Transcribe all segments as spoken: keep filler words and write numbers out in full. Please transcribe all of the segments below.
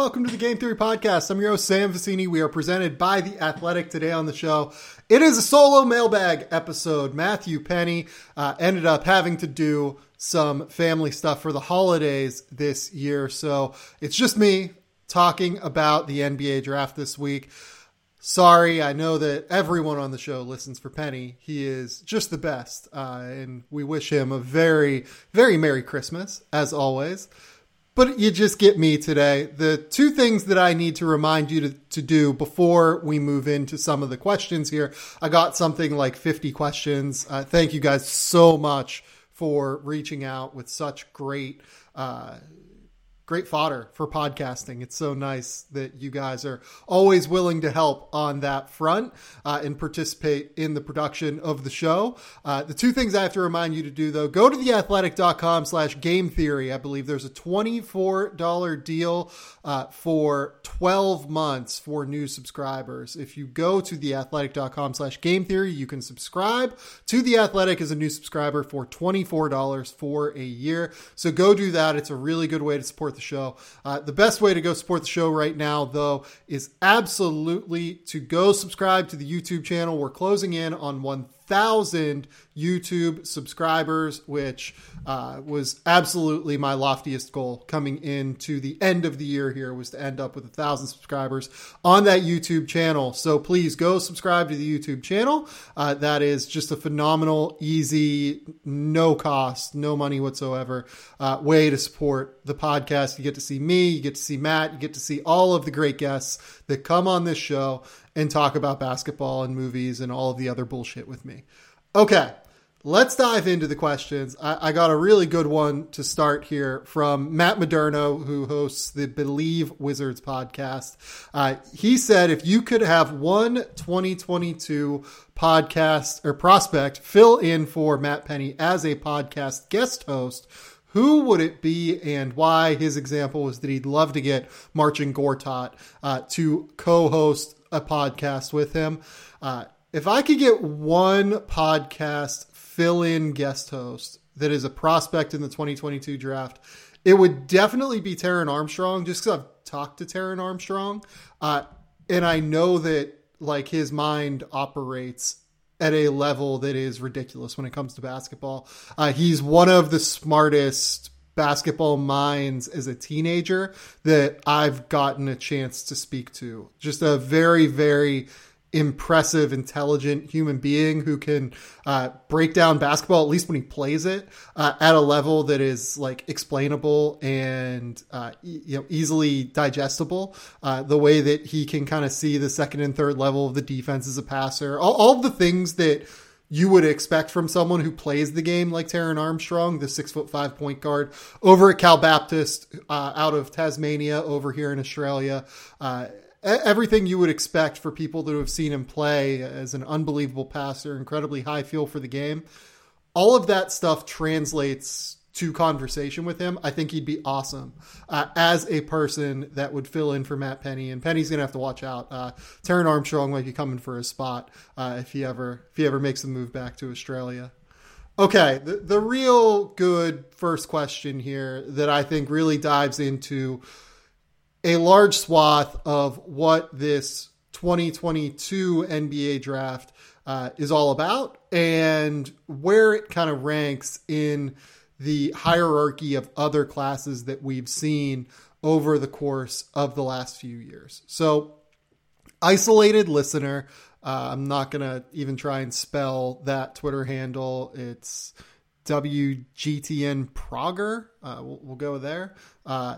welcome to the Game Theory Podcast. I'm your host, Sam Vecini. We are presented by The Athletic. Today on the show, it is a solo mailbag episode. Matthew Penny uh, ended up having to do some family stuff for the holidays this year, so it's just me talking about the N B A draft this week. Sorry, I know that everyone on the show listens for Penny. He is just the best, uh, and we wish him a very, very Merry Christmas, as always. But you just get me today. The two things that I need to remind you to, to do before we move into some of the questions here. I got something like fifty questions. Uh, thank you guys so much for reaching out with such great uh Great fodder for podcasting. It's so nice that you guys are always willing to help on that front uh, and participate in the production of the show. Uh, the two things I have to remind you to do, though, go to theathletic.com slash game theory. I believe there's a twenty-four dollars deal uh, for twelve months for new subscribers. If you go to theathletic.com slash game theory, you can subscribe to The Athletic as a new subscriber for twenty-four dollars for a year. So go do that. It's a really good way to support the show. Uh, the best way to go support the show right now, though, is absolutely to go subscribe to the YouTube channel. We're closing in on one thousand YouTube subscribers, which uh, was absolutely my loftiest goal coming into the end of the year here, was to end up with a thousand subscribers on that YouTube channel. So please go subscribe to the YouTube channel. Uh, that is just a phenomenal, easy, no cost, no money whatsoever uh, way to support the podcast. You get to see me, you get to see Matt, you get to see all of the great guests that come on this show and talk about basketball and movies and all of the other bullshit with me. Okay, let's dive into the questions. I, I got a really good one to start here from Matt Moderno, who hosts the Believe Wizards podcast. Uh, he said, if you could have one twenty twenty-two podcast or prospect fill in for Matt Penny as a podcast guest host, who would it be and why? His example was that he'd love to get Marcin Gortat uh, to co-host a podcast with him. Uh, if I could get one podcast fill-in guest host that is a prospect in the twenty twenty-two draft, it would definitely be Taran Armstrong, just because I've talked to Taran Armstrong. Uh, and I know that like his mind operates at a level that is ridiculous when it comes to basketball. Uh, he's one of the smartest basketball minds as a teenager that I've gotten a chance to speak to. Just a very, very impressive, intelligent human being who can uh, break down basketball, at least when he plays it, uh, at a level that is like explainable and uh, e- you know easily digestible. Uh, the way that he can kind of see the second and third level of the defense as a passer, all, all of the things that you would expect from someone who plays the game like Taran Armstrong, the six foot five point guard over at Cal Baptist uh, out of Tasmania over here in Australia. Uh, everything you would expect for people that have seen him play as an unbelievable passer, incredibly high feel for the game. All of that stuff translates to conversation with him. I think he'd be awesome uh, as a person that would fill in for Matt Penny, and Penny's going to have to watch out. Uh, Taran Armstrong might be coming for his spot uh, if he ever, if he ever makes the move back to Australia. Okay. The, the real good first question here that I think really dives into a large swath of what this twenty twenty-two N B A draft uh, is all about and where it kind of ranks in the hierarchy of other classes that we've seen over the course of the last few years. So, isolated listener, uh, I'm not going to even try and spell that Twitter handle. It's W G T N Prager. Uh, we'll, we'll go there. Uh,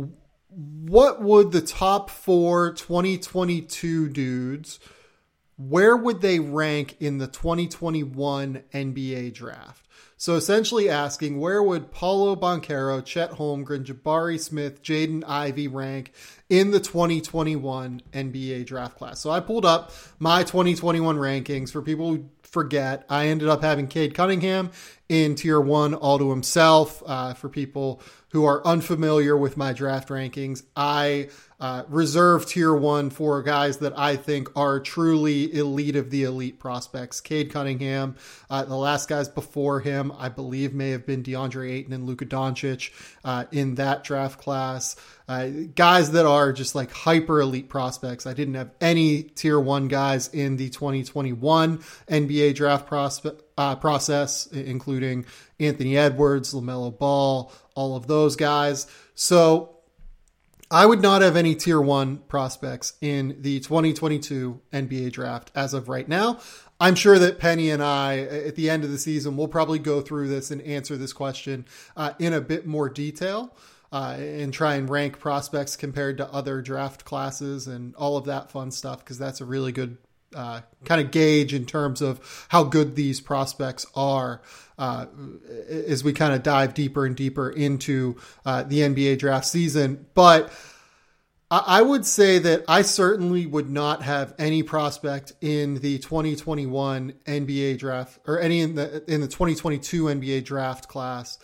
what would the top four twenty twenty-two dudes, where would they rank in the twenty twenty-one N B A draft? So essentially asking, where would Paolo Banchero, Chet Holmgren, Jabari Smith, Jaden Ivey rank in the twenty twenty-one N B A draft class? So I pulled up my twenty twenty-one rankings. For people who forget, I ended up having Cade Cunningham in tier one all to himself. Uh, for people who are unfamiliar with my draft rankings, I uh, reserve tier one for guys that I think are truly elite of the elite prospects. Cade Cunningham, uh, the last guys before him, I believe may have been DeAndre Ayton and Luka Doncic uh, in that draft class. Uh, guys that are just like hyper elite prospects. I didn't have any tier one guys in the twenty twenty-one N B A draft prospe- uh, process, including Anthony Edwards, LaMelo Ball, all of those guys. So I would not have any tier one prospects in the twenty twenty-two N B A draft as of right now. I'm sure that Penny and I, at the end of the season, will probably go through this and answer this question uh, in a bit more detail uh, and try and rank prospects compared to other draft classes and all of that fun stuff, because that's a really good uh, kind of gauge in terms of how good these prospects are uh, as we kind of dive deeper and deeper into uh, the N B A draft season. But I would say that I certainly would not have any prospect in the twenty twenty-one N B A draft, or any in the in the twenty twenty-two N B A draft class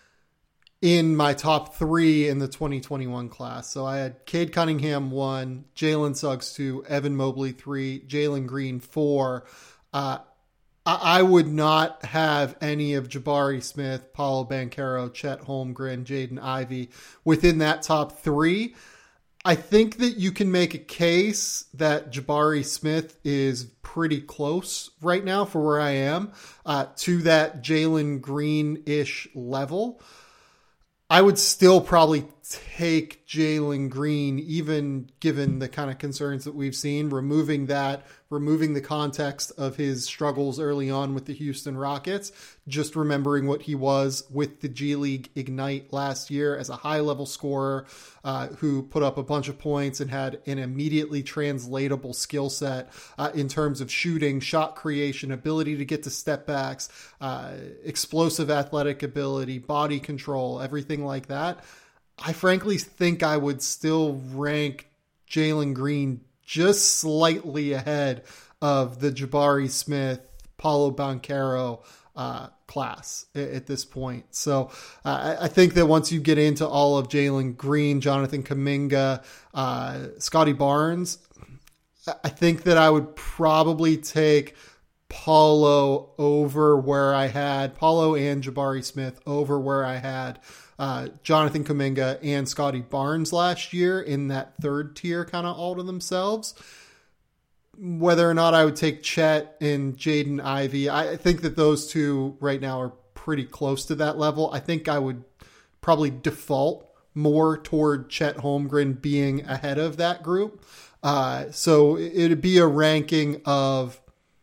in my top three in the twenty twenty-one class. So I had Cade Cunningham one, Jalen Suggs two, Evan Mobley three, Jalen Green four. Uh, I would not have any of Jabari Smith, Paolo Banchero, Chet Holmgren, Jaden Ivey within that top three. I think that you can make a case that Jabari Smith is pretty close right now for where I am uh, to that Jalen Green-ish level. I would still probably take Jalen Green, even given the kind of concerns that we've seen, removing that, removing the context of his struggles early on with the Houston Rockets, just remembering what he was with the G League Ignite last year as a high-level scorer uh, who put up a bunch of points and had an immediately translatable skill set uh, in terms of shooting, shot creation, ability to get to step backs, uh, explosive athletic ability, body control, everything like that. I frankly think I would still rank Jalen Green just slightly ahead of the Jabari Smith, Paolo Banchero uh, class at, at this point. So uh, I think that once you get into all of Jalen Green, Jonathan Kuminga, uh, Scotty Barnes, I think that I would probably take Paolo over where I had Paolo and Jabari Smith over where I had Uh, Jonathan Kuminga and Scotty Barnes last year in that third tier kind of all to themselves. Whether or not I would take Chet and Jaden Ivey, I think that those two right now are pretty close to that level. I think I would probably default more toward Chet Holmgren being ahead of that group. Uh, so it'd be a ranking of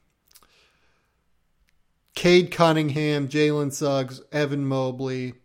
Cade Cunningham, Jalen Suggs, Evan Mobley,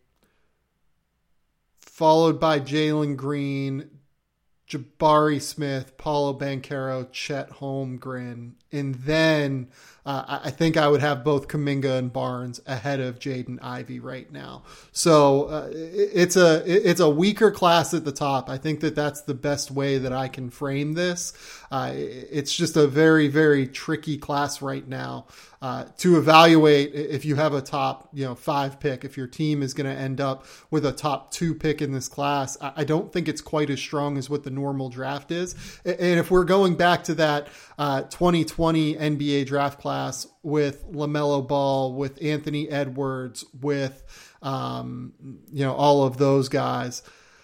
followed by Jalen Green, Jabari Smith, Paolo Banchero, Chet Holmgren. And then uh, I think I would have both Kuminga and Barnes ahead of Jaden Ivey right now. So uh, it's a it's a weaker class at the top. I think that that's the best way that I can frame this. Uh, it's just a very, very tricky class right now uh, to evaluate if you have a top, you know, five pick, if your team is going to end up with a top two pick in this class. I don't think it's quite as strong as what the normal draft is. And if we're going back to that uh, twenty twenty N B A draft class with LaMelo Ball, with Anthony Edwards, with, um, you know, all of those guys,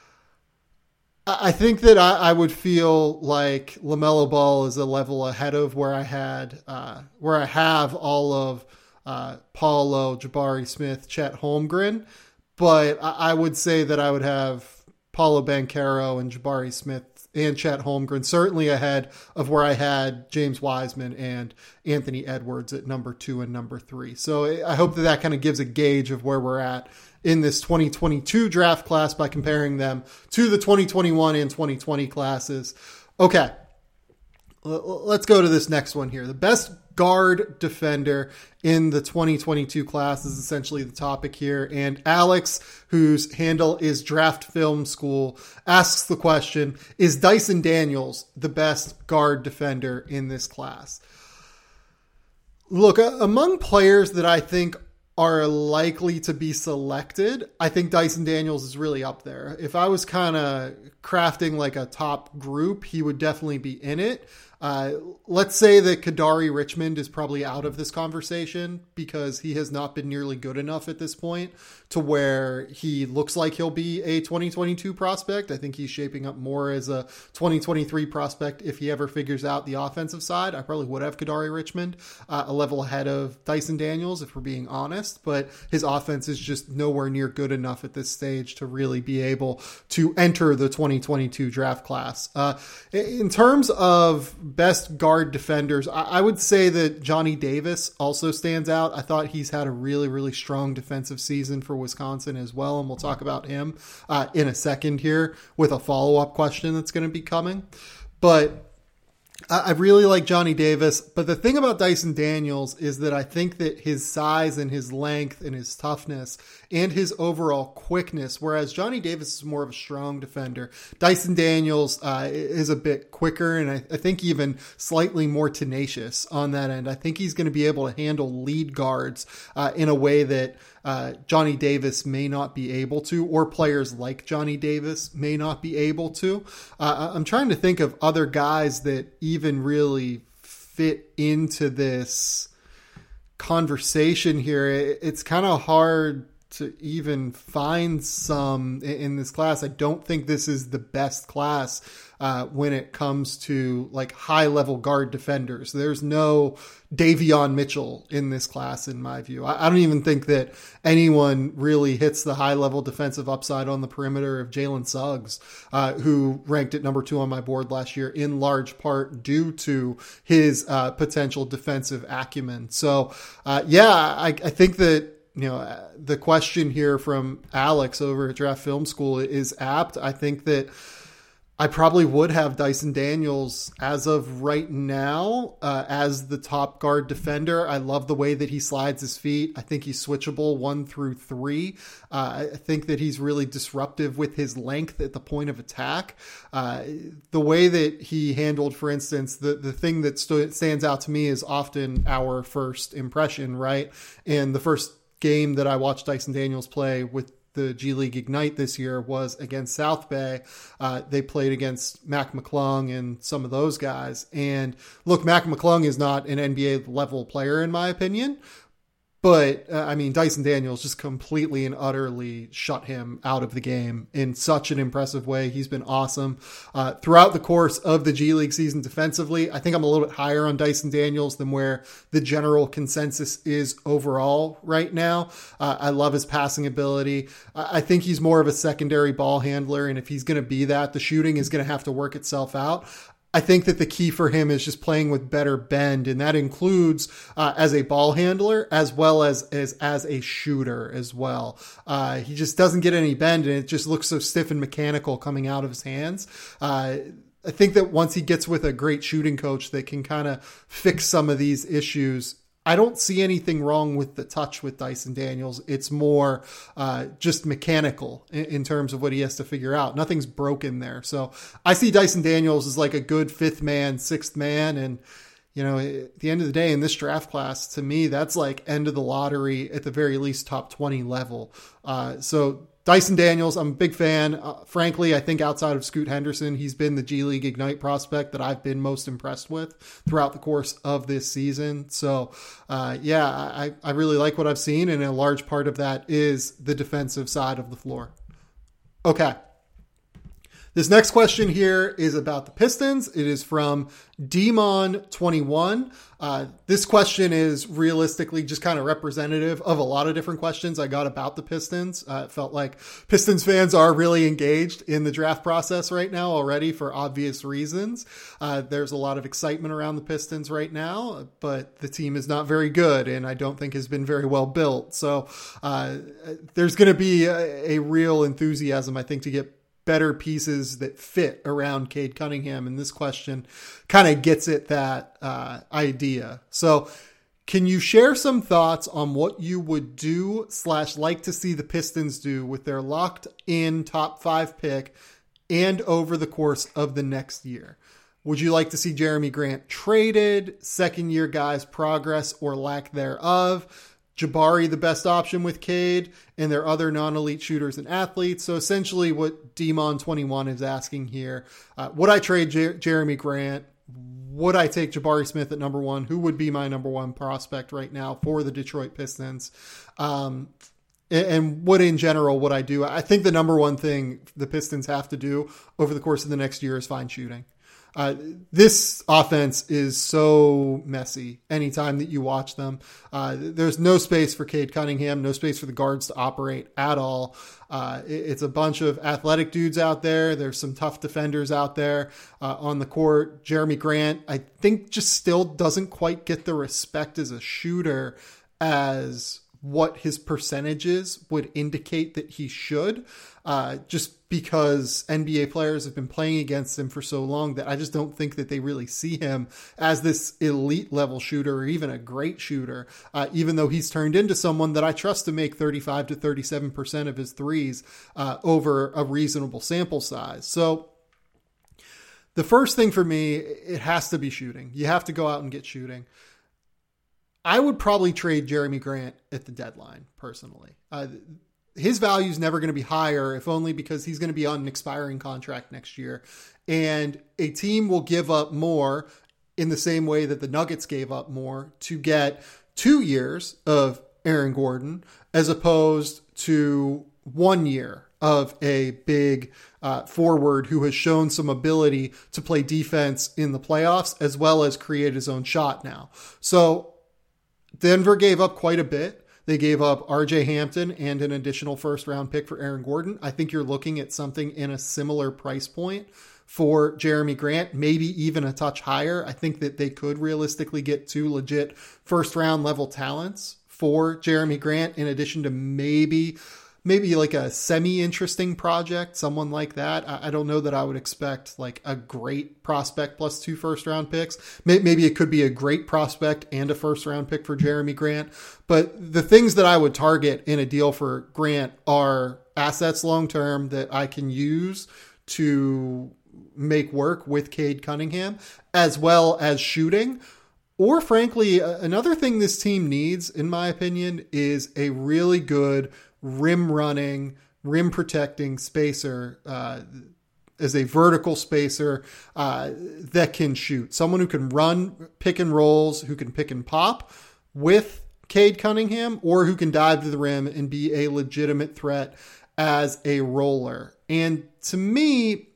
I think that I, I would feel like LaMelo Ball is a level ahead of where I had, uh, where I have all of uh, Paolo, Jabari Smith, Chet Holmgren. But I, I would say that I would have Paolo Banchero and Jabari Smith and Chet Holmgren certainly ahead of where I had James Wiseman and Anthony Edwards at number two and number three. So I hope that that kind of gives a gauge of where we're at in this twenty twenty-two draft class by comparing them to the twenty twenty-one and twenty twenty classes. Okay, let's go to this next one here. The best guard defender in the twenty twenty-two class is essentially the topic here. And Alex, whose handle is Draft Film School, asks the question, is Dyson Daniels the best guard defender in this class? Look, among players that I think are likely to be selected, I think Dyson Daniels is really up there. If I was kind of crafting like a top group, he would definitely be in it. Uh, let's say that Kadari Richmond is probably out of this conversation because he has not been nearly good enough at this point to where he looks like he'll be a twenty twenty-two prospect. I think he's shaping up more as a twenty twenty-three prospect if he ever figures out the offensive side. I probably would have Kadari Richmond uh, a level ahead of Dyson Daniels if we're being honest, but his offense is just nowhere near good enough at this stage to really be able to enter the twenty twenty-two draft class. Uh, in terms of best guard defenders, I, I would say that Johnny Davis also stands out. I thought he's had a really, really strong defensive season for Wisconsin as well, and we'll talk about him uh, in a second here with a follow-up question that's going to be coming. But I really like Johnny Davis, but the thing about Dyson Daniels is that I think that his size and his length and his toughness and his overall quickness, whereas Johnny Davis is more of a strong defender, Dyson Daniels uh, is a bit quicker and I, I think even slightly more tenacious on that end. I think he's going to be able to handle lead guards uh, in a way that Uh, Johnny Davis may not be able to, or players like Johnny Davis may not be able to. Uh, I'm trying to think of other guys that even really fit into this conversation here. It's kind of hard to even find some in this class. I don't think this is the best class uh, when it comes to like high level guard defenders. There's no Davion Mitchell in this class, in my view. I, I don't even think that anyone really hits the high level defensive upside on the perimeter of Jalen Suggs, uh, who ranked at number two on my board last year in large part due to his uh, potential defensive acumen. So uh, yeah, I, I think that, you know, the question here from Alex over at Draft Film School is apt. I think that I probably would have Dyson Daniels as of right now uh, as the top guard defender. I love the way that he slides his feet. I think he's switchable one through three. Uh, I think that he's really disruptive with his length at the point of attack. Uh, the way that he handled, for instance, the, the thing that st- stands out to me is often our first impression, right? And the first game that I watched Dyson Daniels play with the G League Ignite this year was against South Bay. Uh, they played against Mac McClung and some of those guys. And look, Mac McClung is not an N B A level player in my opinion, but uh, I mean, Dyson Daniels just completely and utterly shut him out of the game in such an impressive way. He's been awesome uh, throughout the course of the G League season defensively. I think I'm a little bit higher on Dyson Daniels than where the general consensus is overall right now. Uh, I love his passing ability. I think he's more of a secondary ball handler, and if he's going to be that, the shooting is going to have to work itself out. I think that the key for him is just playing with better bend, and that includes uh, as a ball handler as well as as, as a shooter as well. Uh, he just doesn't get any bend, and it just looks so stiff and mechanical coming out of his hands. Uh, I think that once he gets with a great shooting coach that can kind of fix some of these issues, I don't see anything wrong with the touch with Dyson Daniels. It's more uh, just mechanical in, in terms of what he has to figure out. Nothing's broken there. So I see Dyson Daniels as like a good fifth man, sixth man. And, you know, at the end of the day in this draft class, to me, that's like end of the lottery, at the very least top twenty level. Uh, so Dyson Daniels, I'm a big fan. Uh, frankly, I think outside of Scoot Henderson, he's been the G League Ignite prospect that I've been most impressed with throughout the course of this season. So, uh, yeah, I, I really like what I've seen, and a large part of that is the defensive side of the floor. Okay. This next question here is about the Pistons. It is from Demon twenty-one. Uh, this question is realistically just kind of representative of a lot of different questions I got about the Pistons. Uh, it felt like Pistons fans are really engaged in the draft process right now already for obvious reasons. Uh, there's a lot of excitement around the Pistons right now, but the team is not very good and I don't think has been very well built. So uh, there's going to be a, a real enthusiasm, I think, to get better pieces that fit around Cade Cunningham. And this question kind of gets at that uh, idea. So can you share some thoughts on what you would do slash like to see the Pistons do with their locked in top five pick and over the course of the next year? Would you like to see Jeremy Grant traded, second year guys progress or lack thereof? Jabari the best option with Cade and their other non-elite shooters and athletes. So essentially what Demon twenty-one is asking here, uh, would I trade Jer- Jeremy Grant? would I take Jabari Smith at number one? Who would be my number one prospect right now for the Detroit Pistons? Um, and, and what in general would I do? I think the number one thing the Pistons have to do over the course of the next year is find shooting. Uh, this offense is so messy anytime that you watch them. Uh, there's no space for Cade Cunningham, no space for the guards to operate at all. Uh, it, it's a bunch of athletic dudes out there. There's some tough defenders out there uh, on the court. Jeremy Grant, I think, just still doesn't quite get the respect as a shooter as what his percentages would indicate that he should, uh, just because N B A players have been playing against him for so long that I just don't think that they really see him as this elite level shooter or even a great shooter, uh, even though he's turned into someone that I trust to make thirty-five to thirty-seven percent of his threes uh, over a reasonable sample size. So the first thing for me, it has to be shooting. You have to go out and get shooting. I would probably trade Jeremy Grant at the deadline, personally. Uh, his value is never going to be higher, if only because he's going to be on an expiring contract next year. And a team will give up more in the same way that the Nuggets gave up more to get two years of Aaron Gordon as opposed to one year of a big uh, forward who has shown some ability to play defense in the playoffs as well as create his own shot now. So Denver gave up quite a bit. They gave up R J Hampton and an additional first round pick for Aaron Gordon. I think you're looking at something in a similar price point for Jeremy Grant, maybe even a touch higher. I think that they could realistically get two legit first round level talents for Jeremy Grant, in addition to maybe maybe like a semi-interesting project, someone like that. I, I don't know that I would expect like a great prospect plus two first round picks. Maybe it could be a great prospect and a first round pick for Jeremy Grant. But the things that I would target in a deal for Grant are assets long-term that I can use to make work with Cade Cunningham, as well as shooting. Or frankly, another thing this team needs, in my opinion, is a really good rim running, rim protecting spacer, uh, as a vertical spacer uh, that can shoot. Someone who can run pick and rolls, who can pick and pop with Cade Cunningham, or who can dive to the rim and be a legitimate threat as a roller. And to me,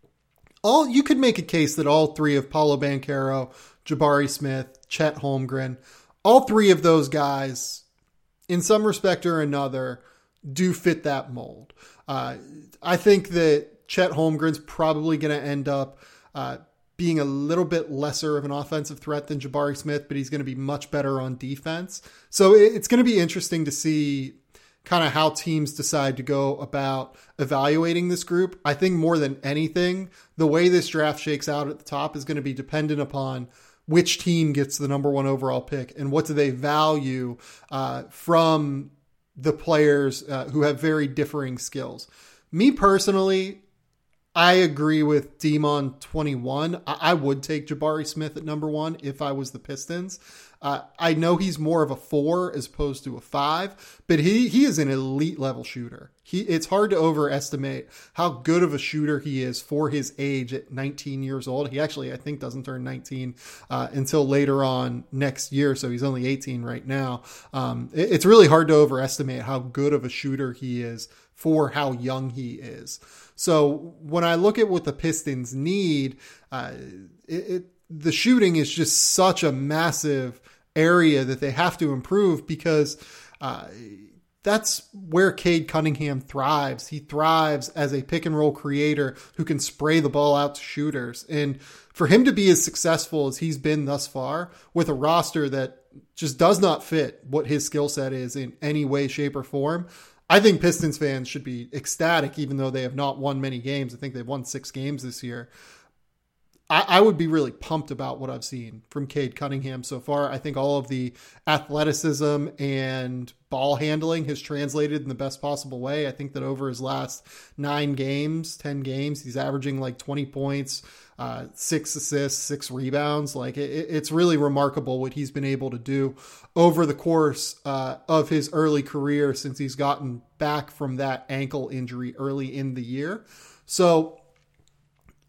all you could make a case that all three of Paolo Banchero, Jabari Smith, Chet Holmgren, all three of those guys, in some respect or another, do fit that mold. Uh, I think that Chet Holmgren's probably going to end up uh, being a little bit lesser of an offensive threat than Jabari Smith, but he's going to be much better on defense. So it's going to be interesting to see kind of how teams decide to go about evaluating this group. I think more than anything, the way this draft shakes out at the top is going to be dependent upon which team gets the number one overall pick and what do they value uh, from the players uh, who have very differing skills. Me personally, I agree with Demon twenty-one. I, I would take Jabari Smith at number one if I was the Pistons. Uh, I know he's more of a four as opposed to a five, but he, he is an elite level shooter. He, it's hard to overestimate how good of a shooter he is for his age at nineteen years old. He actually, I think, doesn't turn nineteen uh, until later on next year. So he's only eighteen right now. Um, it, it's really hard to overestimate how good of a shooter he is for how young he is. So when I look at what the Pistons need, uh, it, it, the shooting is just such a massive area that they have to improve, because uh, that's where Cade Cunningham thrives. He thrives as a pick and roll creator who can spray the ball out to shooters. And for him to be as successful as he's been thus far with a roster that just does not fit what his skill set is in any way, shape, or form, I think Pistons fans should be ecstatic, even though they have not won many games. I think they've won six games this year. I, I would be really pumped about what I've seen from Cade Cunningham so far. I think all of the athleticism and ball handling has translated in the best possible way. I think that over his last nine games, ten games, he's averaging like twenty points, uh, six assists, six rebounds. Like it, it's really remarkable what he's been able to do over the course uh, of his early career since he's gotten back from that ankle injury early in the year. So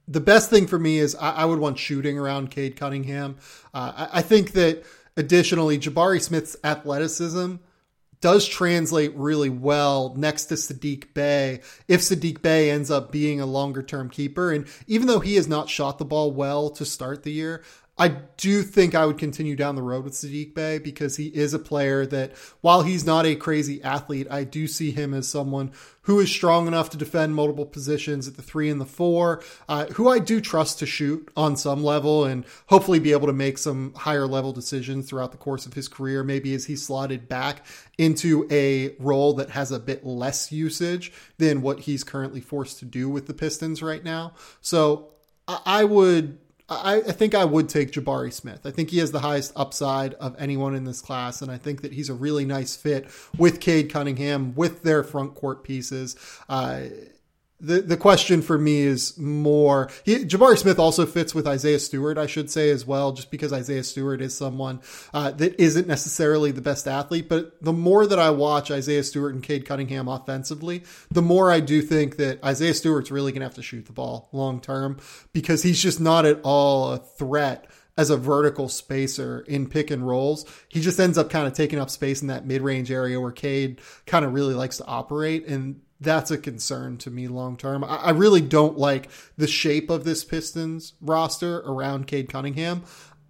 the best thing for me is I, I would want shooting around Cade Cunningham. Uh, I, I think that additionally, Jabari Smith's athleticism does translate really well next to Saddiq Bey if Saddiq Bey ends up being a longer term keeper. And even though he has not shot the ball well to start the year, I do think I would continue down the road with Saddiq Bey because he is a player that, while he's not a crazy athlete, I do see him as someone who is strong enough to defend multiple positions at the three and the four, uh, who I do trust to shoot on some level and hopefully be able to make some higher level decisions throughout the course of his career, maybe as he's slotted back into a role that has a bit less usage than what he's currently forced to do with the Pistons right now. So I, I would... I, I think I would take Jabari Smith. I think he has the highest upside of anyone in this class, and I think that he's a really nice fit with Cade Cunningham, with their front court pieces. Uh, the the question for me is more... He, Jabari Smith also fits with Isaiah Stewart, I should say, as well, just because Isaiah Stewart is someone uh, that isn't necessarily the best athlete. But the more that I watch Isaiah Stewart and Cade Cunningham offensively, the more I do think that Isaiah Stewart's really going to have to shoot the ball long term because he's just not at all a threat as a vertical spacer in pick and rolls. He just ends up kind of taking up space in that mid-range area where Cade kind of really likes to operate, and that's a concern to me long term. I, I really don't like the shape of this Pistons roster around Cade Cunningham.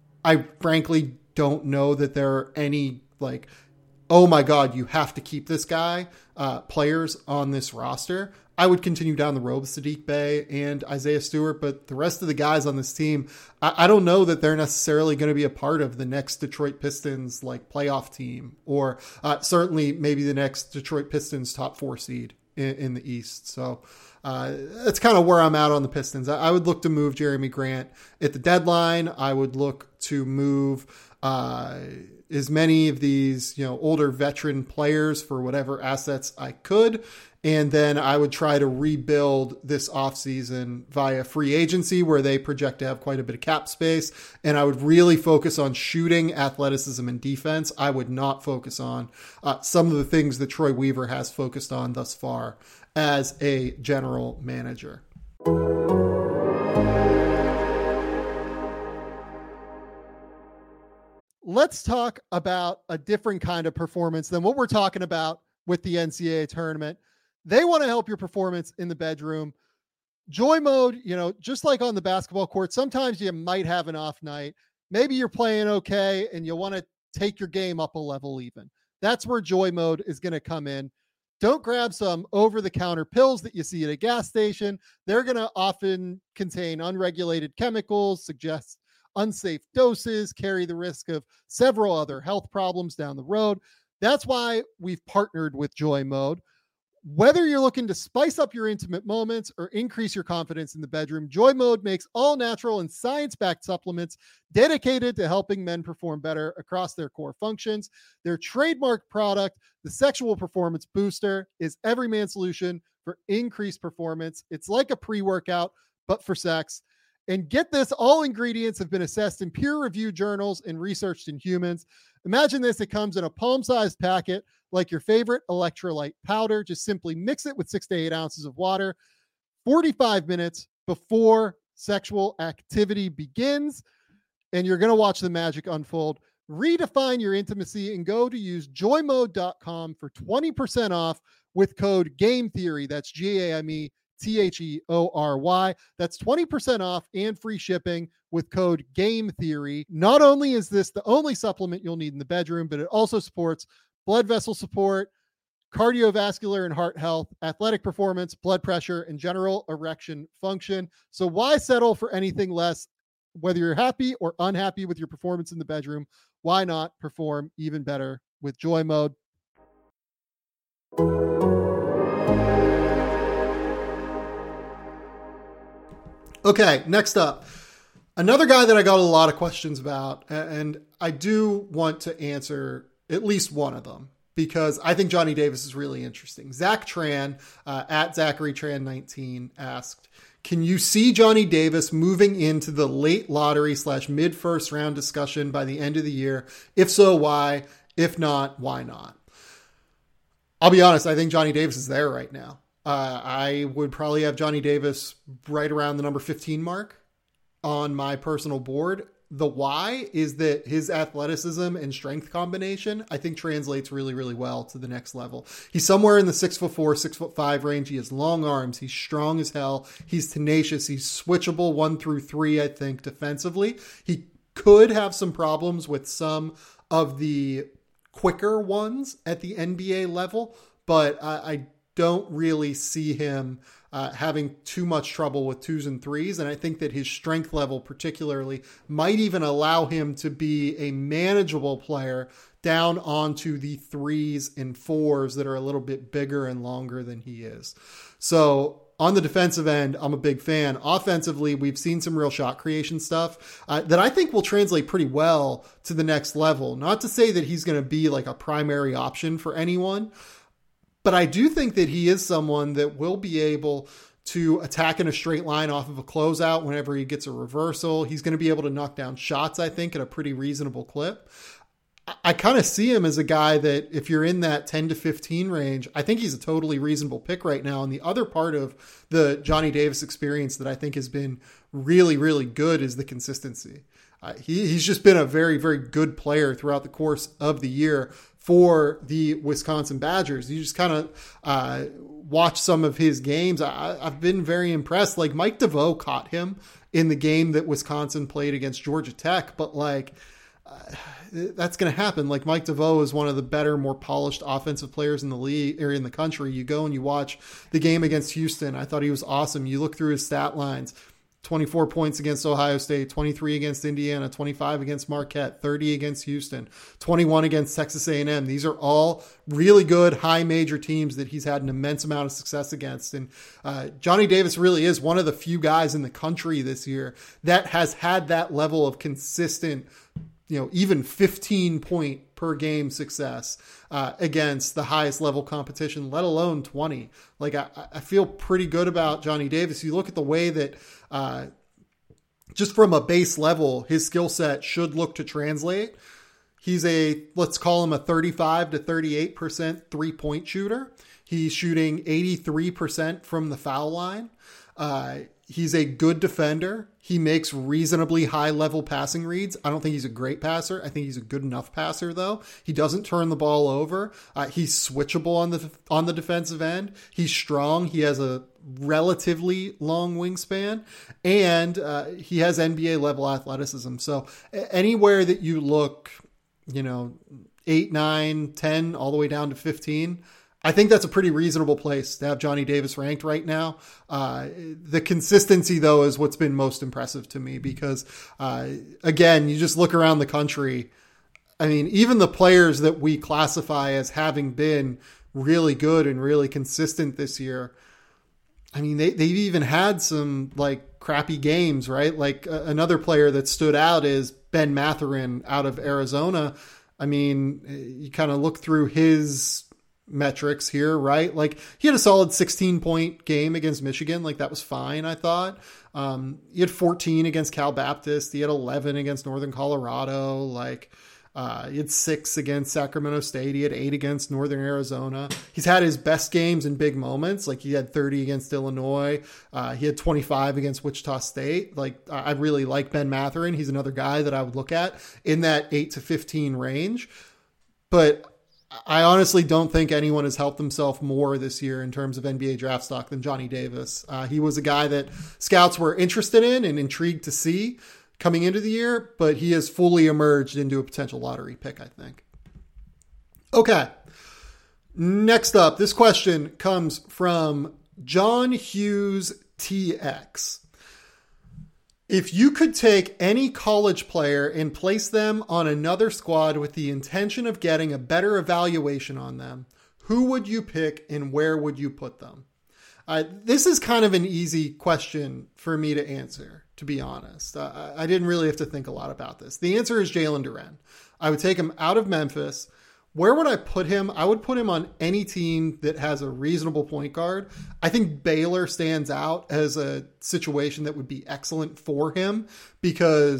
I frankly don't know that there are any like, oh my God, you have to keep this guy, uh, players on this roster. I would continue down the road with Saddiq Bey and Isaiah Stewart, but the rest of the guys on this team, I, I don't know that they're necessarily going to be a part of the next Detroit Pistons like playoff team, or uh, certainly maybe the next Detroit Pistons top four seed in, in the East. So uh, that's kind of where I'm at on the Pistons. I, I would look to move Jeremy Grant at the deadline. I would look to move uh, as many of these, you know, older veteran players for whatever assets I could. And then I would try to rebuild this offseason via free agency where they project to have quite a bit of cap space. And I would really focus on shooting, athleticism, and defense. I would not focus on uh, some of the things that Troy Weaver has focused on thus far as a general manager. Let's talk about a different kind of performance than what we're talking about with the N C double A tournament. They want to help your performance in the bedroom. Joy Mode, you know, just like on the basketball court, sometimes you might have an off night. Maybe you're playing okay and you want to take your game up a level even. That's where Joy Mode is going to come in. Don't grab some over-the-counter pills that you see at a gas station. They're going to often contain unregulated chemicals, suggest unsafe doses, carry the risk of several other health problems down the road. That's why we've partnered with Joy Mode. Whether you're looking to spice up your intimate moments or increase your confidence in the bedroom, Joy Mode makes all natural and science-backed supplements dedicated to helping men perform better across their core functions. Their trademark product, the Sexual Performance Booster, is every man's solution for increased performance. It's like a pre-workout, but for sex. And get this, all ingredients have been assessed in peer-reviewed journals and researched in humans. Imagine this, it comes in a palm-sized packet like your favorite electrolyte powder. Just simply mix it with six to eight ounces of water forty-five minutes before sexual activity begins, and you're going to watch the magic unfold. Redefine your intimacy and go to use joy mode dot com for twenty percent off with code GAMETHEORY. That's G A M E T H E O R Y. That's twenty percent off and free shipping with code GAMETHEORY. Not only is this the only supplement you'll need in the bedroom, but it also supports blood vessel support, cardiovascular and heart health, athletic performance, blood pressure, and general erection function. So why settle for anything less? Whether you're happy or unhappy with your performance in the bedroom, why not perform even better with Joy Mode? Okay, next up, another guy that I got a lot of questions about, and I do want to answer at least one of them because I think Johnny Davis is really interesting. Zach Tran, uh, at Zachary Tran nineteen, asked, can you see Johnny Davis moving into the late lottery slash mid first round discussion by the end of the year? If so, why? If not, why not? I'll be honest, I think Johnny Davis is there right now. Uh, I would probably have Johnny Davis right around the number fifteen mark on my personal board. The why is that his athleticism and strength combination, I think, translates really, really well to the next level. He's somewhere in the six foot four, six foot five range. He has long arms. He's strong as hell. He's tenacious. He's switchable one through three, I think, defensively. He could have some problems with some of the quicker ones at the N B A level, but I, I don't really see him uh, having too much trouble with twos and threes. And I think that his strength level particularly might even allow him to be a manageable player down onto the threes and fours that are a little bit bigger and longer than he is. So on the defensive end, I'm a big fan. Offensively, we've seen some real shot creation stuff uh, that I think will translate pretty well to the next level. Not to say that he's going to be like a primary option for anyone, but I do think that he is someone that will be able to attack in a straight line off of a closeout whenever he gets a reversal. He's going to be able to knock down shots, I think, at a pretty reasonable clip. I kind of see him as a guy that if you're in that ten to fifteen range, I think he's a totally reasonable pick right now. And the other part of the Johnny Davis experience that I think has been really, really good is the consistency. Uh, he, he's just been a very, very good player throughout the course of the year for the Wisconsin Badgers. You just kind of uh, watch some of his games. I, I've been very impressed. Like Mike DeVoe caught him in the game that Wisconsin played against Georgia Tech, but like, Uh, that's going to happen. Like Mike DeVoe is one of the better, more polished offensive players in the league or in the country. You go and you watch the game against Houston. I thought he was awesome. You look through his stat lines, twenty-four points against Ohio State, twenty-three against Indiana, twenty-five against Marquette, thirty against Houston, twenty-one against Texas A and M. These are all really good high major teams that he's had an immense amount of success against. And uh, Johnny Davis really is one of the few guys in the country this year that has had that level of consistent, you know, even fifteen point per game success uh, against the highest level competition, let alone twenty. Like I, I feel pretty good about Johnny Davis. You look at the way that uh, just from a base level, his skill set should look to translate. He's a, let's call him a thirty-five to thirty-eight percent three point shooter. He's shooting eighty-three percent from the foul line. Uh, he's a good defender. He makes reasonably high level passing reads. I don't think he's a great passer. I think he's a good enough passer though. He doesn't turn the ball over. Uh, he's switchable on the, on the defensive end. He's strong. He has a relatively long wingspan and uh, he has N B A level athleticism. So anywhere that you look, you know, eight, nine, ten, all the way down to fifteen, I think that's a pretty reasonable place to have Johnny Davis ranked right now. Uh, the consistency, though, is what's been most impressive to me because, uh, again, you just look around the country. I mean, even the players that we classify as having been really good and really consistent this year, I mean, they, they've even had some like crappy games, right? Like uh, another player that stood out is Ben Mathurin out of Arizona. I mean, you kind of look through his metrics here, right? Like he had a solid sixteen point game against Michigan. Like that was fine, I thought. Um, he had fourteen against Cal Baptist. He had eleven against Northern Colorado. Like uh, he had six against Sacramento State. He had eight against Northern Arizona. He's had his best games in big moments. Like he had thirty against Illinois. Uh, he had twenty-five against Wichita State. Like I really like Ben Mathurin. He's another guy that I would look at in that eight to fifteen range. But I honestly don't think anyone has helped himself more this year in terms of N B A draft stock than Johnny Davis. Uh, he was a guy that scouts were interested in and intrigued to see coming into the year, but he has fully emerged into a potential lottery pick, I think. Okay. Next up, this question comes from John Hughes T X. If you could take any college player and place them on another squad with the intention of getting a better evaluation on them, who would you pick and where would you put them? Uh, this is kind of an easy question for me to answer, to be honest. Uh, I didn't really have to think a lot about this. The answer is Jalen Duren. I would take him out of Memphis. Where would I put him? I would put him on any team that has a reasonable point guard. I think Baylor stands out as a situation that would be excellent for him because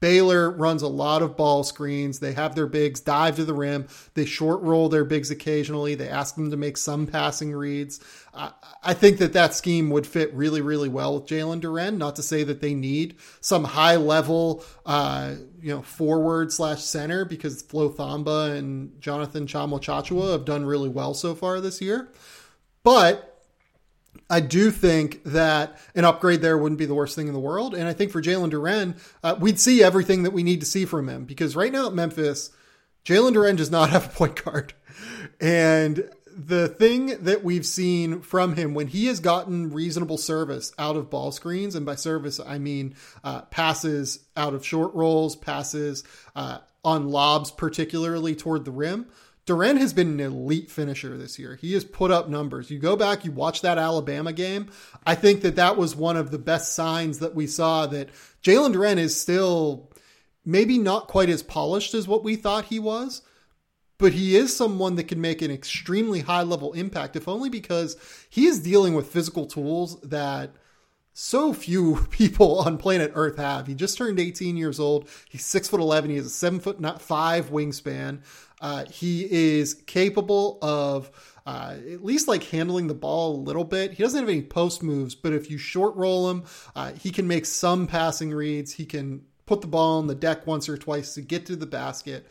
Baylor runs a lot of ball screens. They have their bigs dive to the rim. They short roll their bigs occasionally. They ask them to make some passing reads. Uh, I think that that scheme would fit really, really well with Jalen Duren. Not to say that they need some high level, uh, you know, forward slash center, because Flo Thamba and Jonathan Tchamwa Tchatchoua have done really well so far this year. But I do think that an upgrade there wouldn't be the worst thing in the world. And I think for Jalen Duren, uh, we'd see everything that we need to see from him, because right now at Memphis, Jalen Duren does not have a point guard. And the thing that we've seen from him when he has gotten reasonable service out of ball screens, and by service, I mean uh, passes out of short rolls, passes uh, on lobs, particularly toward the rim, Duren has been an elite finisher this year. He has put up numbers. You go back, you watch that Alabama game. I think that that was one of the best signs that we saw that Jalen Duren is still maybe not quite as polished as what we thought he was, but he is someone that can make an extremely high level impact, if only because he is dealing with physical tools that so few people on planet Earth have. He just turned eighteen years old. He's six foot eleven. He has a seven foot five wingspan. Uh, he is capable of uh, at least like handling the ball a little bit. He doesn't have any post moves, but if you short roll him, uh, he can make some passing reads. He can put the ball on the deck once or twice to get to the basket.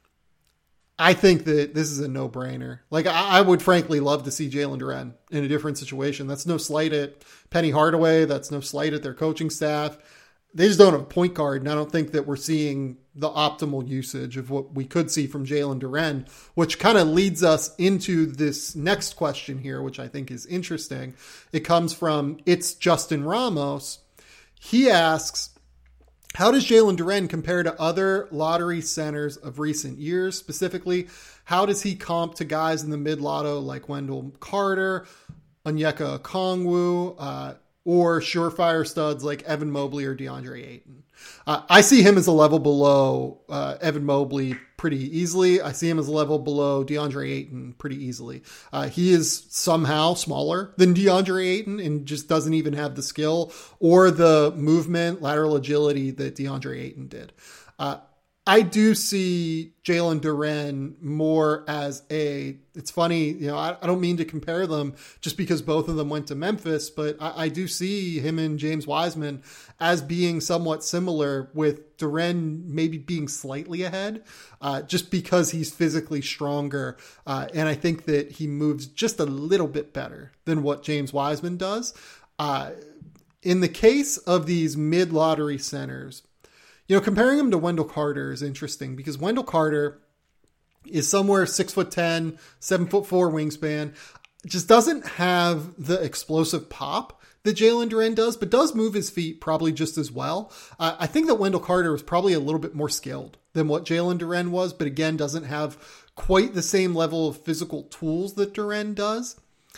I think that this is a no-brainer. Like, I, I would frankly love to see Jalen Duren in a different situation. That's no slight at Penny Hardaway. That's no slight at their coaching staff. They just don't have a point guard, and I don't think that we're seeing the optimal usage of what we could see from Jalen Duren, which kind of leads us into this next question here, which I think is interesting. It comes from It's Justin Ramos. He asks, how does Jalen Duren compare to other lottery centers of recent years? Specifically, how does he comp to guys in the mid-lotto like Wendell Carter, Onyeka Okongwu, uh, or surefire studs like Evan Mobley or DeAndre Ayton? Uh, I see him as a level below uh, Evan Mobley pretty easily. I see him as a level below DeAndre Ayton pretty easily. Uh, he is somehow smaller than DeAndre Ayton and just doesn't even have the skill or the movement, lateral agility that DeAndre Ayton did. Uh, I do see Jalen Duren more as a, it's funny, you know, I, I don't mean to compare them just because both of them went to Memphis, but I, I do see him and James Wiseman as being somewhat similar, with Duren maybe being slightly ahead uh, just because he's physically stronger. Uh, and I think that he moves just a little bit better than what James Wiseman does. Uh, in the case of these mid-lottery centers, you know, comparing him to Wendell Carter is interesting because Wendell Carter is somewhere six foot ten, seven foot four wingspan, just doesn't have the explosive pop that Jalen Duren does, but does move his feet probably just as well. Uh, I think that Wendell Carter was probably a little bit more skilled than what Jalen Duren was, but again, doesn't have quite the same level of physical tools that Duren does.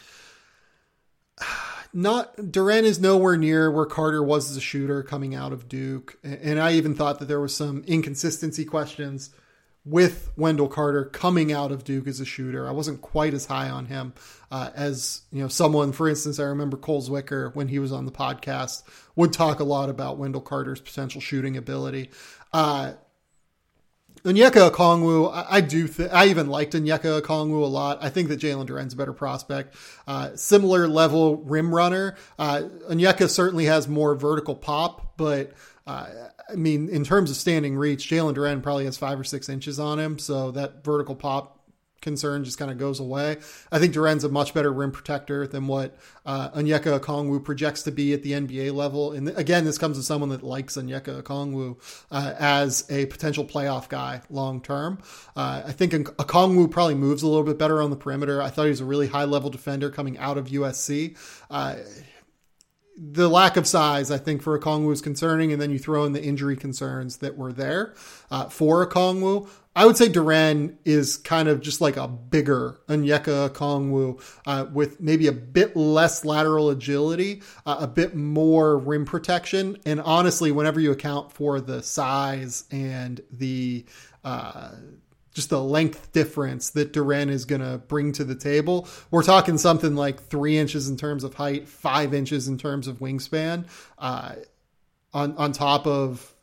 Not Duren is nowhere near where Carter was as a shooter coming out of Duke. And I even thought that there was some inconsistency questions with Wendell Carter coming out of Duke as a shooter. I wasn't quite as high on him uh, as, you know, someone, for instance, I remember Cole Zwicker when he was on the podcast would talk a lot about Wendell Carter's potential shooting ability. Uh, Onyeka Okongwu, I, I do. Th- I even liked Onyeka Okongwu a lot. I think that Jalen Duren's a better prospect. Uh, similar level rim runner. Uh, Onyeka certainly has more vertical pop, but uh, I mean, in terms of standing reach, Jalen Duren probably has five or six inches on him, so that vertical pop concern just kind of goes away. I think Duren's a much better rim protector than what uh, Onyeka Okongwu projects to be at the N B A level. And again, this comes to someone that likes Onyeka Okongwu uh, as a potential playoff guy long term. Uh, I think Okongwu probably moves a little bit better on the perimeter. I thought he was a really high level defender coming out of U S C. Uh, the lack of size, I think, for Okongwu is concerning, and then you throw in the injury concerns that were there uh, for Okongwu. I would say Duren is kind of just like a bigger Onyeka Okongwu uh, with maybe a bit less lateral agility, uh, a bit more rim protection. And honestly, whenever you account for the size and the uh, just the length difference that Duren is going to bring to the table, we're talking something like three inches in terms of height, five inches in terms of wingspan, uh, on, on top of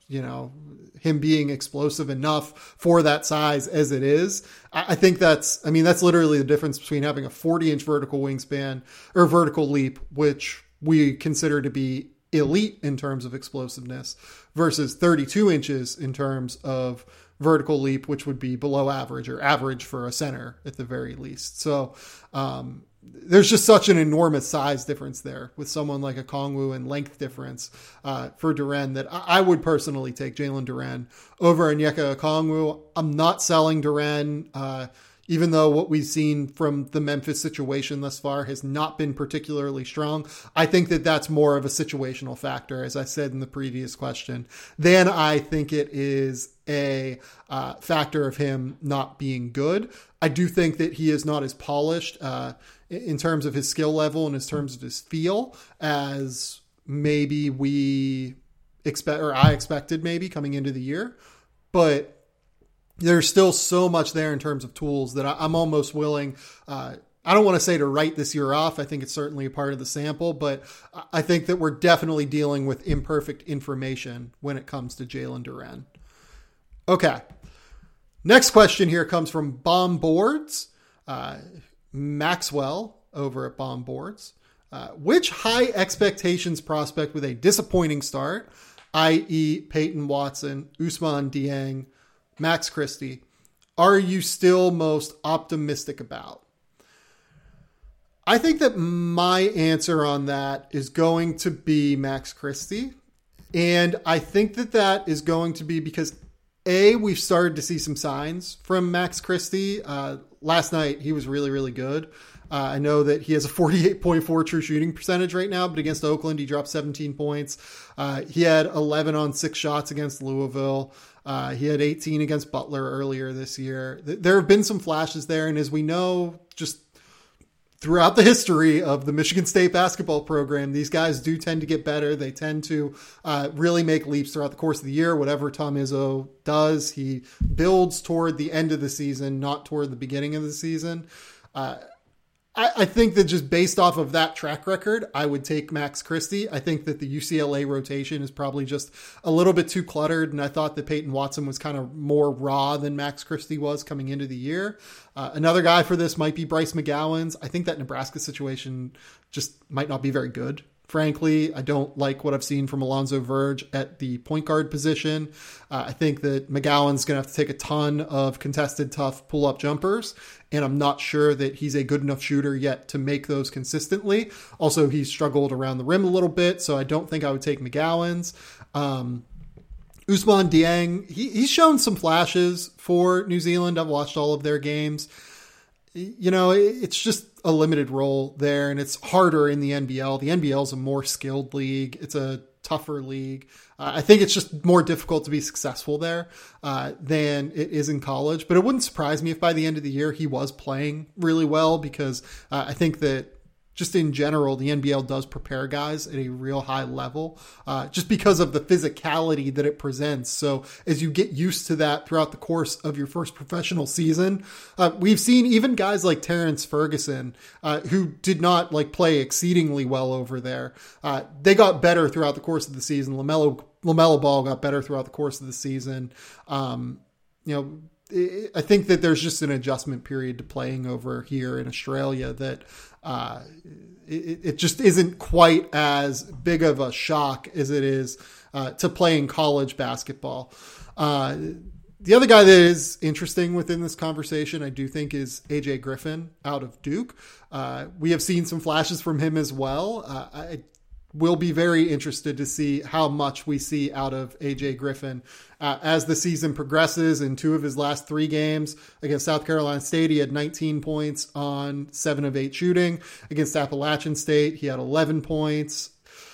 you know, him being explosive enough for that size as it is. I think that's, I mean, that's literally the difference between having a forty inch vertical wingspan or vertical leap, which we consider to be elite in terms of explosiveness, versus thirty-two inches in terms of vertical leap, which would be below average or average for a center at the very least. So, um, there's just such an enormous size difference there with someone like a Okongwu and length difference uh, for Duren that I would personally take Jalen Duren over Onyeka Okongwu. I'm not selling Duren, uh, even though what we've seen from the Memphis situation thus far has not been particularly strong. I think that that's more of a situational factor, as I said in the previous question, than I think it is a uh, factor of him not being good. I do think that he is not as polished uh, in terms of his skill level and in terms of his feel as maybe we expect, or I expected maybe coming into the year, but there's still so much there in terms of tools that I'm almost willing, uh, I don't want to say to write this year off. I think it's certainly a part of the sample, but I think that we're definitely dealing with imperfect information when it comes to Jalen Duren. Okay. Next question here comes from Bomb Boards. Uh, Maxwell over at Bomb Boards. Uh, which high expectations prospect with a disappointing start, that is. Peyton Watson, Ousmane Dieng, Max Christie, are you still most optimistic about? I think that my answer on that is going to be Max Christie. And I think that that is going to be because A, we've started to see some signs from Max Christie. Uh, last night, he was really, really good. Uh, I know that he has a forty-eight point four true shooting percentage right now, but against Oakland, he dropped seventeen points. Uh, he had eleven on six shots against Louisville. Uh, he had eighteen against Butler earlier this year. There have been some flashes there. And as we know, just throughout the history of the Michigan State basketball program, these guys do tend to get better. They tend to uh, really make leaps throughout the course of the year. Whatever Tom Izzo does, he builds toward the end of the season, not toward the beginning of the season. Uh, I, I think that just based off of that track record, I would take Max Christie. I think that the U C L A rotation is probably just a little bit too cluttered, and I thought that Peyton Watson was kind of more raw than Max Christie was coming into the year. Uh, another guy for this might be Bryce McGowens. I think that Nebraska situation just might not be very good. Frankly, I don't like what I've seen from Alonzo Verge at the point guard position. Uh, I think that McGowan's going to have to take a ton of contested, tough pull-up jumpers, and I'm not sure that he's a good enough shooter yet to make those consistently. Also, he's struggled around the rim a little bit, so I don't think I would take McGowan's. Um, Ousmane Dieng, he, he's shown some flashes for New Zealand. I've watched all of their games. You know, it's just a limited role there, and it's harder in the N B L. The N B L is a more skilled league. It's a tougher league. Uh, I think it's just more difficult to be successful there uh, than it is in college. But it wouldn't surprise me if by the end of the year he was playing really well, because uh, I think that just in general, the N B L does prepare guys at a real high level uh, just because of the physicality that it presents. So as you get used to that throughout the course of your first professional season, uh, we've seen even guys like Terrence Ferguson, uh, who did not like play exceedingly well over there. Uh, they got better throughout the course of the season. LaMelo, LaMelo Ball got better throughout the course of the season. Um, you know, I think that there's just an adjustment period to playing over here in Australia that uh, it, it just isn't quite as big of a shock as it is uh, to playing college basketball. Uh, the other guy that is interesting within this conversation, I do think, is A J Griffin out of Duke. Uh, we have seen some flashes from him as well. Uh, I will be very interested to see how much we see out of A J Griffin uh, as the season progresses. In two of his last three games against South Carolina State, he had nineteen points on seven of eight shooting. Against Appalachian State, he had eleven points.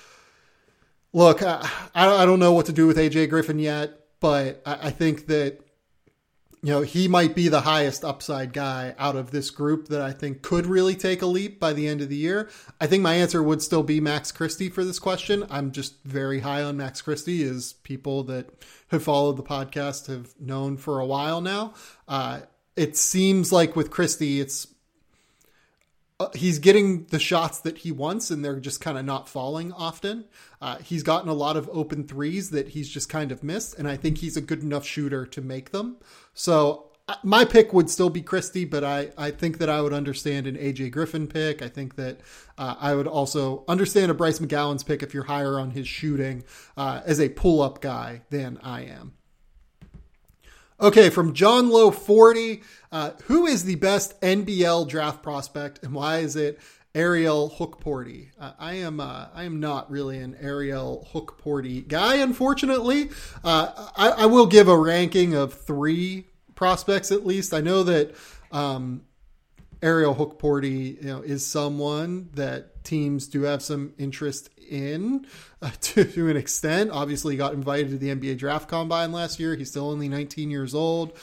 Look, I, I don't know what to do with A J Griffin yet, but I, I think that, you know, he might be the highest upside guy out of this group that I think could really take a leap by the end of the year. I think my answer would still be Max Christie for this question. I'm just very high on Max Christie, as people that have followed the podcast have known for a while now. Uh, it seems like with Christie, it's uh, he's getting the shots that he wants, and they're just kind of not falling often. Uh, he's gotten a lot of open threes that he's just kind of missed, and I think he's a good enough shooter to make them. So my pick would still be Christie, but I, I think that I would understand an A J Griffin pick. I think that uh, I would also understand a Bryce McGowan's pick if you're higher on his shooting uh, as a pull-up guy than I am. Okay, from John Lowe forty, uh, who is the best N B L draft prospect, and why is it Ariel Hookporty? Uh, I am uh, I am not really an Ariel Hookporty guy, unfortunately. Uh, I, I will give a ranking of three prospects at least. I know that um, Ariel Hookporty, you know, is someone that teams do have some interest in uh, to, to an extent. Obviously, he got invited to the N B A Draft Combine last year. He's still only nineteen years old.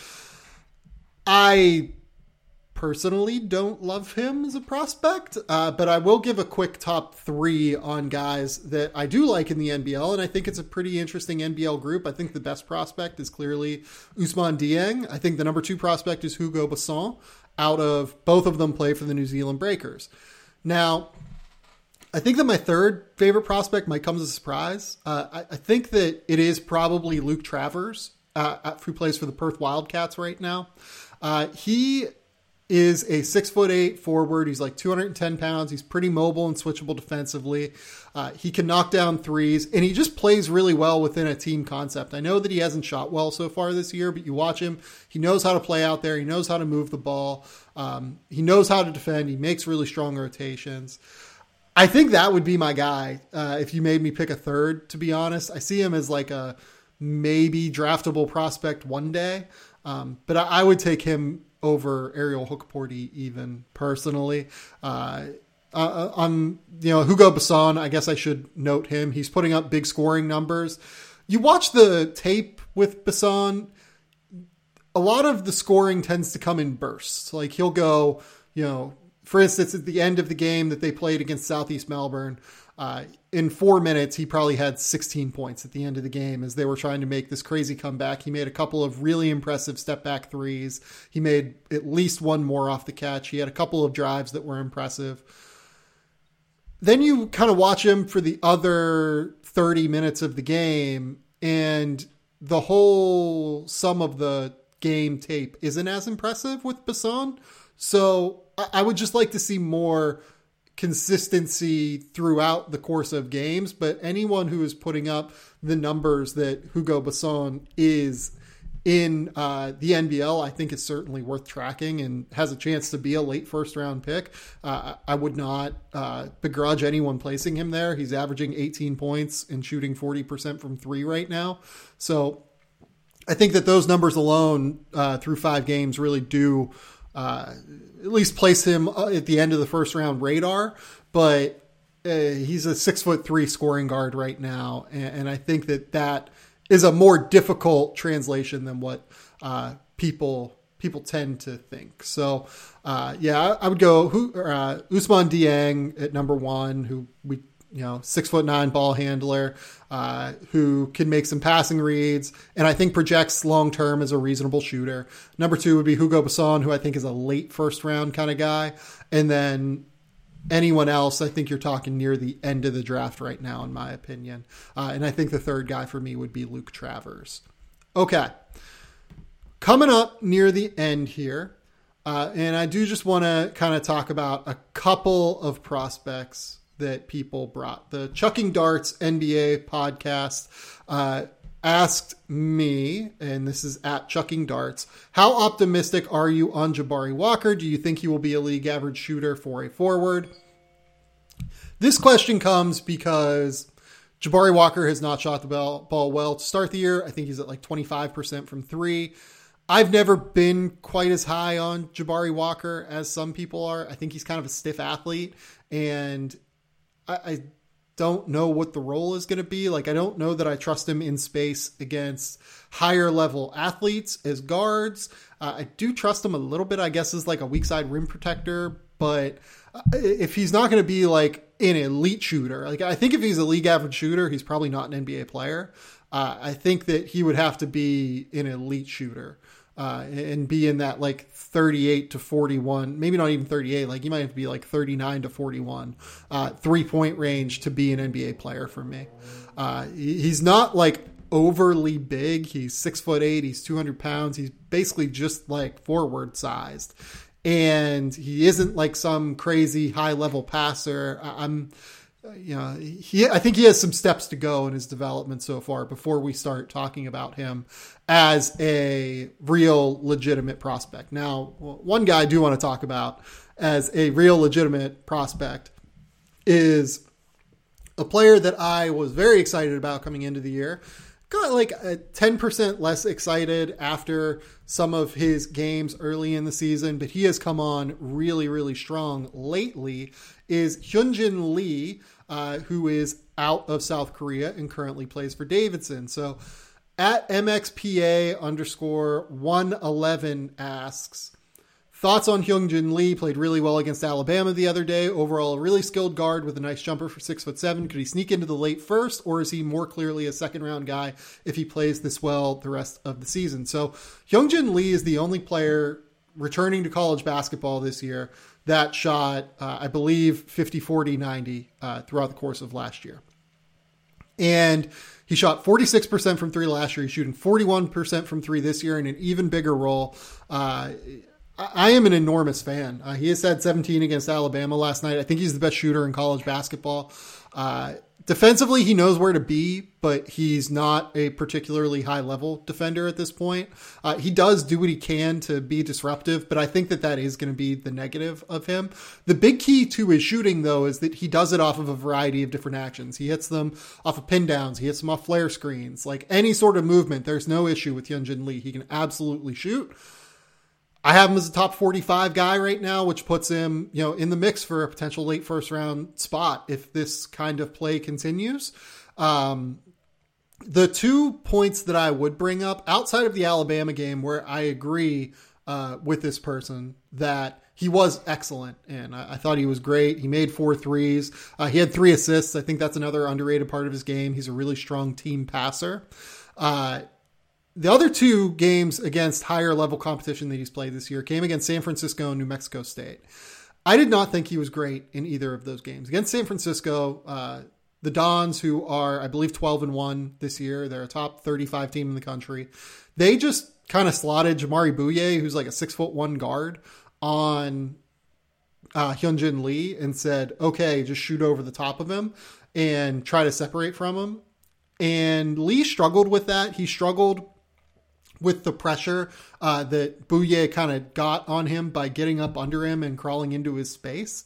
I personally don't love him as a prospect, uh, but I will give a quick top three on guys that I do like in the N B L, and I think it's a pretty interesting N B L group. I think the best prospect is clearly Ousmane Dieng. I think the number two prospect is Hugo Besson. Out of both of them play for the New Zealand Breakers. Now, I think that my third favorite prospect might come as a surprise. Uh, I, I think that it is probably Luke Travers, uh, who plays for the Perth Wildcats right now. Uh, he is a six foot eight forward. He's like two hundred ten pounds. He's pretty mobile and switchable defensively. Uh, he can knock down threes, and he just plays really well within a team concept. I know that he hasn't shot well so far this year, but you watch him. He knows how to play out there. He knows how to move the ball. Um, he knows how to defend. He makes really strong rotations. I think that would be my guy. Uh, if you made me pick a third, to be honest, I see him as like a maybe draftable prospect one day. Um, but I, I would take him over Ariel Hookporty even personally. Uh, uh, on, you know, Hugo Besson, I guess I should note him. He's putting up big scoring numbers. You watch the tape with Besson, a lot of the scoring tends to come in bursts. Like he'll go, you know, for instance, at the end of the game that they played against Southeast Melbourne, uh, in four minutes, he probably had sixteen points at the end of the game as they were trying to make this crazy comeback. He made a couple of really impressive step back threes. He made at least one more off the catch. He had a couple of drives that were impressive. Then you kind of watch him for the other thirty minutes of the game, and the whole sum of the game tape isn't as impressive with Besson. So I would just like to see more consistency throughout the course of games, but anyone who is putting up the numbers that Hugo Besson is in uh, the N B L, I think is certainly worth tracking and has a chance to be a late first round pick. Uh, I would not uh, begrudge anyone placing him there. He's averaging eighteen points and shooting forty percent from three right now. So I think that those numbers alone uh, through five games really do Uh, at least place him at the end of the first round radar, but uh, he's a six foot three scoring guard right now. And, and I think that that is a more difficult translation than what uh, people, people tend to think. So uh, yeah, I, I would go who, uh, Ousmane Dieng at number one, who we, you know, six foot nine ball handler, uh, who can make some passing reads, and I think projects long-term as a reasonable shooter. Number two would be Hugo Besson, who I think is a late first round kind of guy. And then anyone else, I think you're talking near the end of the draft right now, in my opinion. Uh, and I think the third guy for me would be Luke Travers. Okay. Coming up near the end here. Uh, and I do just want to kind of talk about a couple of prospects that people brought. The Chucking Darts N B A podcast uh, asked me, and this is at Chucking Darts, how optimistic are you on Jabari Walker? Do you think he will be a league average shooter for a forward? This question comes because Jabari Walker has not shot the ball, ball well to start the year. I think he's at like twenty-five percent from three. I've never been quite as high on Jabari Walker as some people are. I think he's kind of a stiff athlete, and I, I don't know what the role is going to be. Like, I don't know that I trust him in space against higher level athletes as guards. Uh, I do trust him a little bit, I guess, as like a weak side rim protector, but if he's not going to be like an elite shooter, like I think if he's a league average shooter, he's probably not an N B A player. Uh, I think that he would have to be an elite shooter. uh, and be in that like thirty-eight to forty-one, maybe not even thirty-eight, like you might have to be like thirty-nine to forty-one, uh, three point range to be an N B A player for me. Uh, he's not like overly big. He's six foot eight. He's two hundred pounds. He's basically just like forward sized, and he isn't like some crazy high level passer. I'm, you know, he, I think he has some steps to go in his development so far before we start talking about him as a real legitimate prospect. Now, one guy I do want to talk about as a real legitimate prospect is a player that I was very excited about coming into the year. Got like a ten percent less excited after some of his games early in the season, but he has come on really, really strong lately, is Hyunjin Lee, uh, who is out of South Korea and currently plays for Davidson. So at M X P A underscore one eleven asks, thoughts on Hyunjin Lee? Played really well against Alabama the other day. Overall, a really skilled guard with a nice jumper for six foot seven. Could he sneak into the late first, or is he more clearly a second round guy if he plays this well the rest of the season? So Hyunjin Lee is the only player returning to college basketball this year that shot, uh, I believe, fifty, forty, ninety uh, throughout the course of last year. And he shot forty-six percent from three last year. He's shooting forty-one percent from three this year in an even bigger role. Uh, I am an enormous fan. Uh, he has had seventeen against Alabama last night. I think he's the best shooter in college basketball. Uh, defensively, he knows where to be, but he's not a particularly high-level defender at this point. Uh, he does do what he can to be disruptive, but I think that that is going to be the negative of him. The big key to his shooting, though, is that he does it off of a variety of different actions. He hits them off of pin downs. He hits them off flare screens. Like any sort of movement, there's no issue with Hyunjin Lee. He can absolutely shoot. I have him as a top forty-five guy right now, which puts him, you know, in the mix for a potential late first round spot if this kind of play continues. Um, the two points that I would bring up outside of the Alabama game, where I agree uh, with this person that he was excellent, and I, I thought he was great. He made four threes. Uh, he had three assists. I think that's another underrated part of his game. He's a really strong team passer. Uh, The other two games against higher level competition that he's played this year came against San Francisco and New Mexico State. I did not think he was great in either of those games. Against San Francisco, uh, the Dons, who are, I believe, twelve and one this year, they're a top thirty-five team in the country. They just kind of slotted Jamari Bouye, who's like a six foot one guard, on uh, Hyunjin Lee and said, okay, just shoot over the top of him and try to separate from him. And Lee struggled with that. He struggled with the pressure uh, that Bouye kind of got on him by getting up under him and crawling into his space.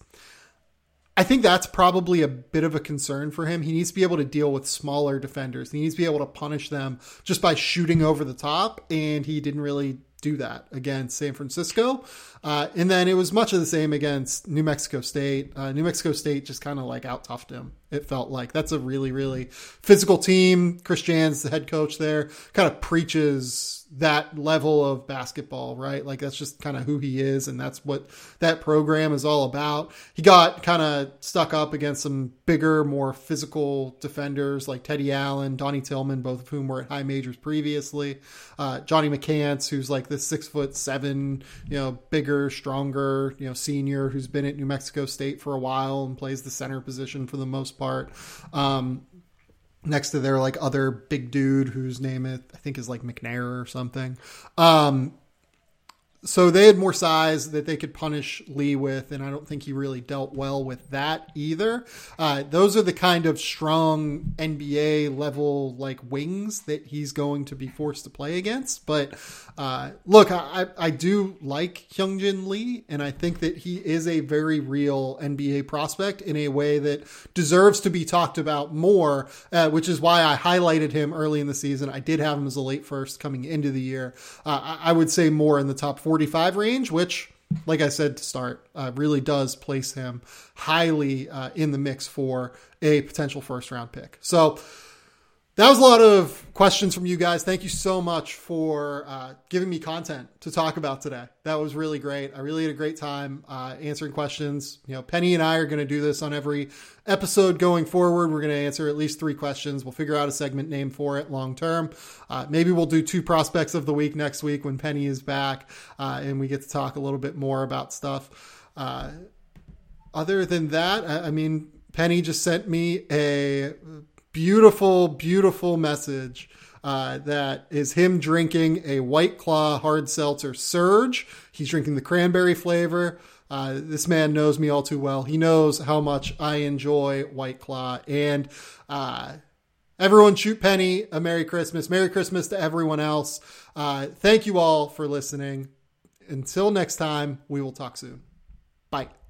I think that's probably a bit of a concern for him. He needs to be able to deal with smaller defenders. He needs to be able to punish them just by shooting over the top, and he didn't really do that against San Francisco. Uh, and then it was much of the same against New Mexico State. Uh, New Mexico State just kind of like out-toughed him. It felt like that's a really, really physical team. Chris Jans, the head coach there, kind of preaches that level of basketball, right? Like that's just kind of who he is. And that's what that program is all about. He got kind of stuck up against some bigger, more physical defenders like Teddy Allen, Donnie Tillman, both of whom were at high majors previously. Uh, Johnny McCants, who's like this six foot seven, you know, bigger, stronger, you know, senior who's been at New Mexico State for a while and plays the center position for the most part. Um, next to their like other big dude whose name it, I think is like McNair or something. Um, so they had more size that they could punish Lee with, and I don't think he really dealt well with that either. Uh, those are the kind of strong N B A level like wings that he's going to be forced to play against. But uh, look, I, I do like Hyunjin Lee, and I think that he is a very real N B A prospect in a way that deserves to be talked about more, uh, which is why I highlighted him early in the season. I did have him as a late first coming into the year. Uh, I, I would say more in the top forty-five range, which, like I said to start, uh, really does place him highly uh, in the mix for a potential first round pick. So that was a lot of questions from you guys. Thank you so much for uh, giving me content to talk about today. That was really great. I really had a great time uh, answering questions. You know, Penny and I are going to do this on every episode going forward. We're going to answer at least three questions. We'll figure out a segment name for it long term. Uh, maybe we'll do two prospects of the week next week when Penny is back uh, and we get to talk a little bit more about stuff. Uh, other than that, I, I mean, Penny just sent me a beautiful, beautiful message uh, that is him drinking a White Claw hard seltzer Surge. He's drinking the cranberry flavor. Uh, this man knows me all too well. He knows how much I enjoy White Claw. And uh, everyone shoot Penny a Merry Christmas. Merry Christmas to everyone else. Uh, thank you all for listening. Until next time, we will talk soon. Bye.